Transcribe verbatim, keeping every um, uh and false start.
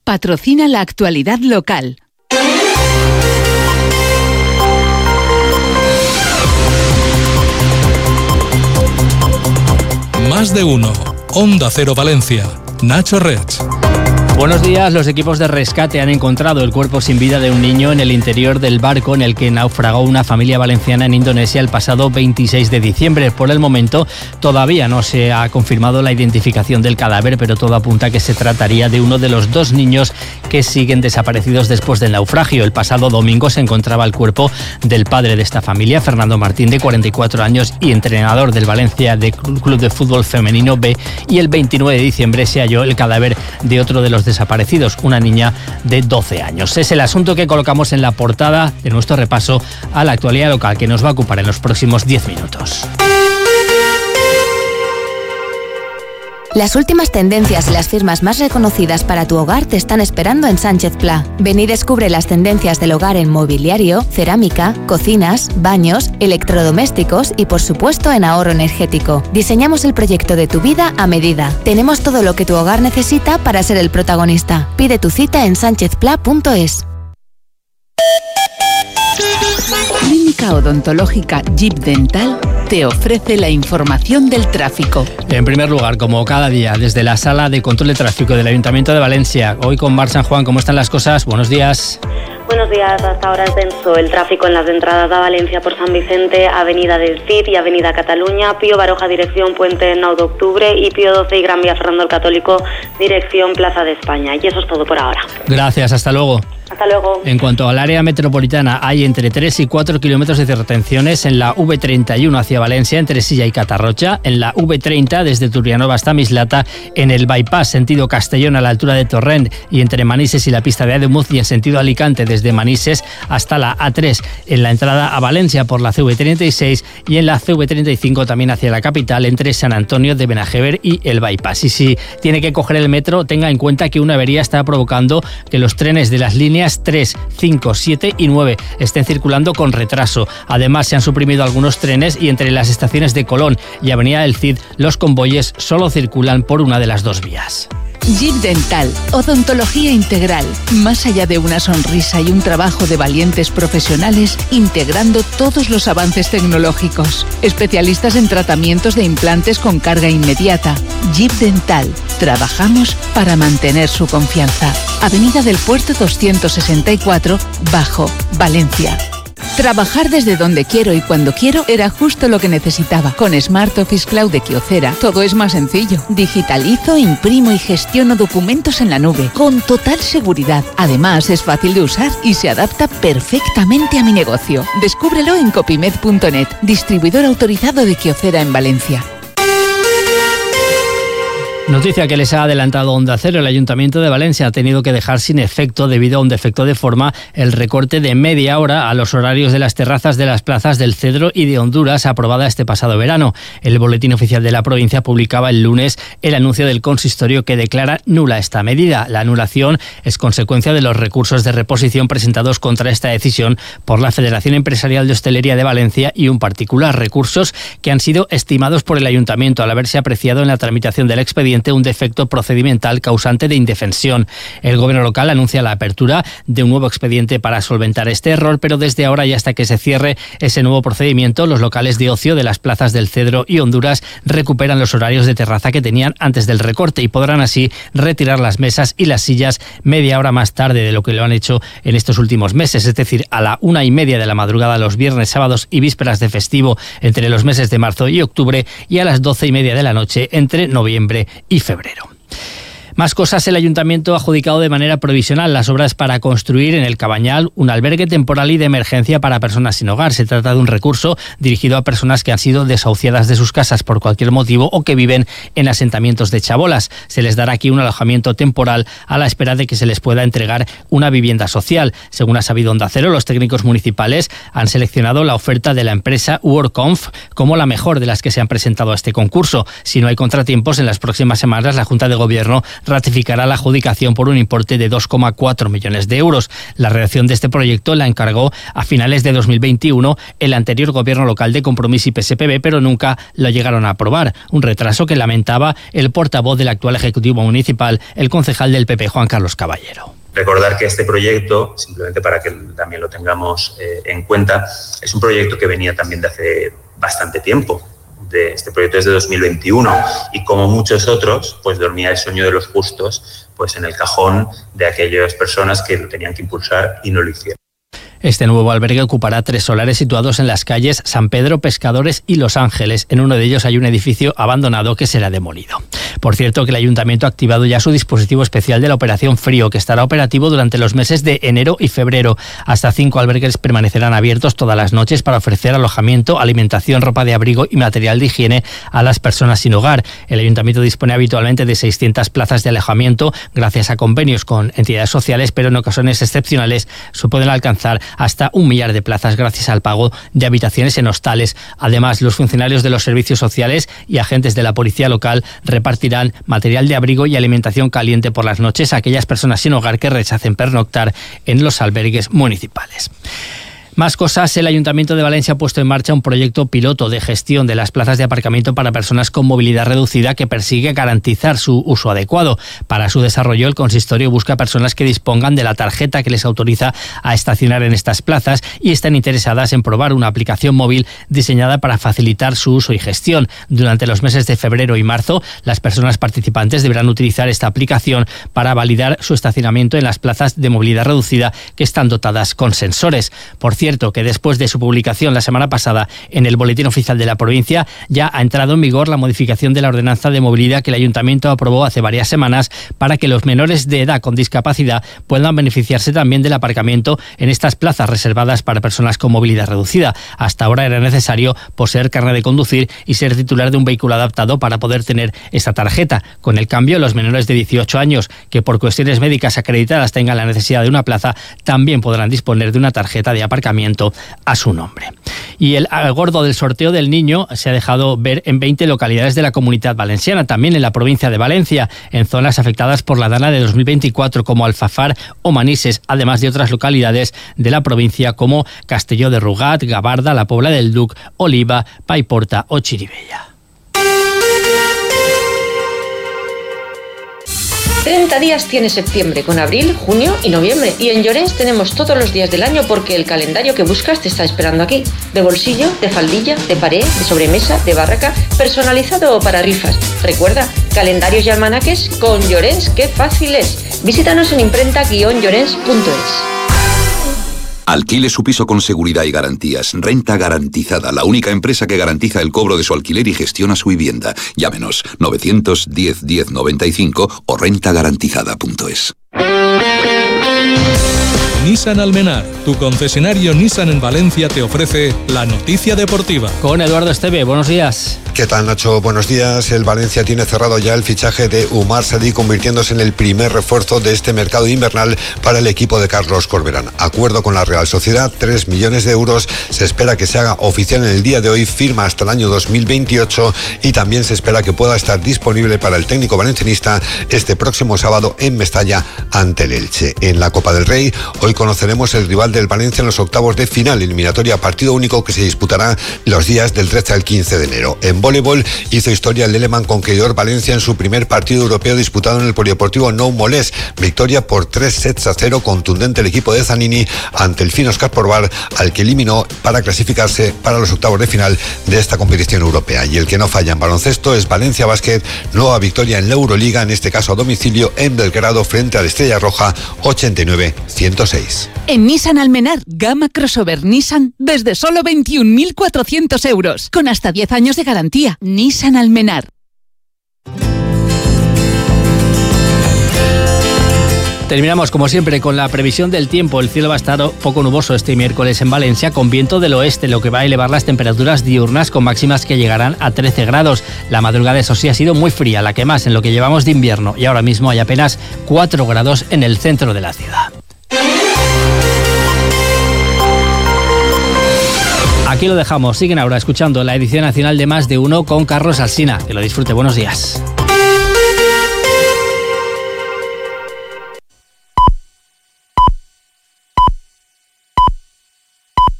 patrocina la actualidad local. Más de uno. Onda Cero Valencia. Nacho Rech. Buenos días. Los equipos de rescate han encontrado el cuerpo sin vida de un niño en el interior del barco en el que naufragó una familia valenciana en Indonesia el pasado veintiséis de diciembre. Por el momento todavía no se ha confirmado la identificación del cadáver, pero todo apunta a que se trataría de uno de los dos niños que siguen desaparecidos después del naufragio. El pasado domingo se encontraba el cuerpo del padre de esta familia, Fernando Martín, de cuarenta y cuatro años y entrenador del Valencia de Club de Fútbol Femenino B, y el veintinueve de diciembre se halló el cadáver de otro de los desaparecidos, una niña de doce años. Es el asunto que colocamos en la portada de nuestro repaso a la actualidad local, que nos va a ocupar en los próximos diez minutos. Las últimas tendencias y las firmas más reconocidas para tu hogar te están esperando en Sánchez Pla. Ven y descubre las tendencias del hogar en mobiliario, cerámica, cocinas, baños, electrodomésticos y por supuesto en ahorro energético. Diseñamos el proyecto de tu vida a medida. Tenemos todo lo que tu hogar necesita para ser el protagonista. Pide tu cita en sánchez pla punto es. Clínica Odontológica Jeep Dental te ofrece la información del tráfico. En primer lugar, como cada día, desde la Sala de Control de Tráfico del Ayuntamiento de Valencia, hoy con Mar San Juan, ¿cómo están las cosas? Buenos días. Buenos días, hasta ahora es denso el tráfico en las entradas a Valencia por San Vicente, Avenida del Cid y Avenida Cataluña, Pío Baroja dirección Puente nueve de Octubre y Pío doce y Gran Vía Fernando el Católico dirección Plaza de España. Y eso es todo por ahora. Gracias, hasta luego. Hasta luego. En cuanto al área metropolitana, hay entre tres y cuatro kilómetros de retenciones en la V treinta y uno hacia Valencia, entre Silla y Catarrocha, en la V treinta desde Turrianova hasta Mislata, en el bypass sentido Castellón a la altura de Torrent y entre Manises y la pista de Ademuz, y en sentido Alicante desde Manises hasta la A tres, en la entrada a Valencia por la C V treinta y seis y en la C V treinta y cinco también hacia la capital, entre San Antonio de Benajever y el bypass. Y si tiene que coger el metro, tenga en cuenta que una avería está provocando que los trenes de las líneas tres, cinco, siete y nueve estén circulando con retraso. Además, se han suprimido algunos trenes y entre las estaciones de Colón y Avenida del Cid, los convoyes solo circulan por una de las dos vías. Jeep Dental, odontología integral, más allá de una sonrisa y un trabajo de valientes profesionales, integrando todos los avances tecnológicos. Especialistas en tratamientos de implantes con carga inmediata. Jeep Dental, trabajamos para mantener su confianza. Avenida del Puerto doscientos sesenta y cuatro, Bajo, Valencia. Trabajar desde donde quiero y cuando quiero era justo lo que necesitaba. Con Smart Office Cloud de Kyocera todo es más sencillo. Digitalizo, imprimo y gestiono documentos en la nube con total seguridad. Además es fácil de usar y se adapta perfectamente a mi negocio. Descúbrelo en copymed punto net, distribuidor autorizado de Kyocera en Valencia. Noticia que les ha adelantado Onda Cero. El Ayuntamiento de Valencia ha tenido que dejar sin efecto, debido a un defecto de forma, el recorte de media hora a los horarios de las terrazas de las plazas del Cedro y de Honduras, aprobada este pasado verano. El Boletín Oficial de la provincia publicaba el lunes el anuncio del consistorio que declara nula esta medida. La anulación es consecuencia de los recursos de reposición presentados contra esta decisión por la Federación Empresarial de Hostelería de Valencia y un particular. Recursos que han sido estimados por el Ayuntamiento al haberse apreciado en la tramitación del expediente un defecto procedimental causante de indefensión. El gobierno local anuncia la apertura de un nuevo expediente para solventar este error, pero desde ahora y hasta que se cierre ese nuevo procedimiento, los locales de ocio de las plazas del Cedro y Honduras recuperan los horarios de terraza que tenían antes del recorte y podrán así retirar las mesas y las sillas media hora más tarde de lo que lo han hecho en estos últimos meses, es decir, a la una y media de la madrugada los viernes, sábados y vísperas de festivo entre los meses de marzo y octubre, y a las doce y media de la noche entre noviembre y febrero. Más cosas. El Ayuntamiento ha adjudicado de manera provisional las obras para construir en el Cabañal un albergue temporal y de emergencia para personas sin hogar. Se trata de un recurso dirigido a personas que han sido desahuciadas de sus casas por cualquier motivo o que viven en asentamientos de chabolas. Se les dará aquí un alojamiento temporal a la espera de que se les pueda entregar una vivienda social. Según ha sabido Onda Cero, los técnicos municipales han seleccionado la oferta de la empresa WorkConf como la mejor de las que se han presentado a este concurso. Si no hay contratiempos, en las próximas semanas la Junta de Gobierno ratificará la adjudicación por un importe de dos coma cuatro millones de euros. La redacción de este proyecto la encargó a finales de dos mil veintiuno el anterior gobierno local de Compromís y P S P B, pero nunca lo llegaron a aprobar. Un retraso que lamentaba el portavoz del actual Ejecutivo Municipal, el concejal del P P, Juan Carlos Caballero. Recordar que este proyecto, simplemente para que también lo tengamos eh, en cuenta, es un proyecto que venía también de hace bastante tiempo. De este proyecto es de dos mil veintiuno y, como muchos otros, pues dormía el sueño de los justos pues en el cajón de aquellas personas que lo tenían que impulsar y no lo hicieron. Este nuevo albergue ocupará tres solares situados en las calles San Pedro, Pescadores y Los Ángeles. En uno de ellos hay un edificio abandonado que será demolido. Por cierto, que el Ayuntamiento ha activado ya su dispositivo especial de la Operación Frío, que estará operativo durante los meses de enero y febrero. Hasta cinco albergues permanecerán abiertos todas las noches para ofrecer alojamiento, alimentación, ropa de abrigo y material de higiene a las personas sin hogar. El Ayuntamiento dispone habitualmente de seiscientas plazas de alojamiento gracias a convenios con entidades sociales, pero en ocasiones excepcionales se pueden alcanzar hasta un millar de plazas gracias al pago de habitaciones en hostales. Además, los funcionarios de los servicios sociales y agentes de la policía local repartirán material de abrigo y alimentación caliente por las noches a aquellas personas sin hogar que rechacen pernoctar en los albergues municipales. Más cosas, el Ayuntamiento de Valencia ha puesto en marcha un proyecto piloto de gestión de las plazas de aparcamiento para personas con movilidad reducida que persigue garantizar su uso adecuado. Para su desarrollo, el consistorio busca personas que dispongan de la tarjeta que les autoriza a estacionar en estas plazas y están interesadas en probar una aplicación móvil diseñada para facilitar su uso y gestión. Durante los meses de febrero y marzo, las personas participantes deberán utilizar esta aplicación para validar su estacionamiento en las plazas de movilidad reducida que están dotadas con sensores. Por cierto, que después de su publicación la semana pasada en el Boletín Oficial de la provincia, ya ha entrado en vigor la modificación de la ordenanza de movilidad que el Ayuntamiento aprobó hace varias semanas para que los menores de edad con discapacidad puedan beneficiarse también del aparcamiento en estas plazas reservadas para personas con movilidad reducida. Hasta ahora era necesario poseer carnet de conducir y ser titular de un vehículo adaptado para poder tener esta tarjeta. Con el cambio, los menores de dieciocho años que por cuestiones médicas acreditadas tengan la necesidad de una plaza también podrán disponer de una tarjeta de aparcamiento a su nombre. Y el gordo del sorteo del niño se ha dejado ver en veinte localidades de la Comunidad Valenciana, también en la provincia de Valencia, en zonas afectadas por la Dana de dos mil veinticuatro como Alfafar o Manises, además de otras localidades de la provincia como Castelló de Rugat, Gavarda, La Pobla del Duc, Oliva, Paiporta o Chirivella. treinta días tiene septiembre, con abril, junio y noviembre. Y en Llorens tenemos todos los días del año porque el calendario que buscas te está esperando aquí. De bolsillo, de faldilla, de pared, de sobremesa, de barraca, personalizado o para rifas. Recuerda, calendarios y almanaques con Llorens, ¡qué fácil es! Visítanos en imprenta guion llorens punto es. Alquile su piso con seguridad y garantías. Renta Garantizada, la única empresa que garantiza el cobro de su alquiler y gestiona su vivienda. Llámenos novecientos diez diez noventa y cinco o renta garantizada punto es. Nissan Almenar, tu concesionario Nissan en Valencia, te ofrece la noticia deportiva. Con Eduardo Esteve, buenos días. ¿Qué tal, Nacho? Buenos días. El Valencia tiene cerrado ya el fichaje de Umar Sadik, convirtiéndose en el primer refuerzo de este mercado invernal para el equipo de Carlos Corberán. Acuerdo con la Real Sociedad, tres millones de euros. Se espera que se haga oficial en el día de hoy, firma hasta el año dos mil veintiocho y también se espera que pueda estar disponible para el técnico valencianista este próximo sábado en Mestalla ante el Elche. En la Copa del Rey, hoy conoceremos el rival del Valencia en los octavos de final, eliminatoria partido único que se disputará los días del trece al quince de enero. En voleibol hizo historia el Leleman Conqueridor Valencia en su primer partido europeo disputado en el Polideportivo Nou Molés. Victoria por tres sets a cero, contundente el equipo de Zanini ante el Fino Oscar Porvar, al que eliminó para clasificarse para los octavos de final de esta competición europea. Y el que no falla en baloncesto es Valencia Basket, nueva victoria en la Euroliga, en este caso a domicilio en Belgrado frente a la Estrella Roja, ochenta y nueve a ciento seis. En Nissan Almenar, gama crossover Nissan desde solo veintiún mil cuatrocientos euros, con hasta diez años de garantía. Nissan Almenar. Terminamos, como siempre, con la previsión del tiempo. El cielo va a estar poco nuboso este miércoles en Valencia, con viento del oeste, lo que va a elevar las temperaturas diurnas con máximas que llegarán a trece grados. La madrugada, eso sí, ha sido muy fría, la que más en lo que llevamos de invierno, y ahora mismo hay apenas cuatro grados en el centro de la ciudad. Aquí lo dejamos. Siguen ahora escuchando la edición nacional de Más de Uno con Carlos Alsina. Que lo disfrute. Buenos días.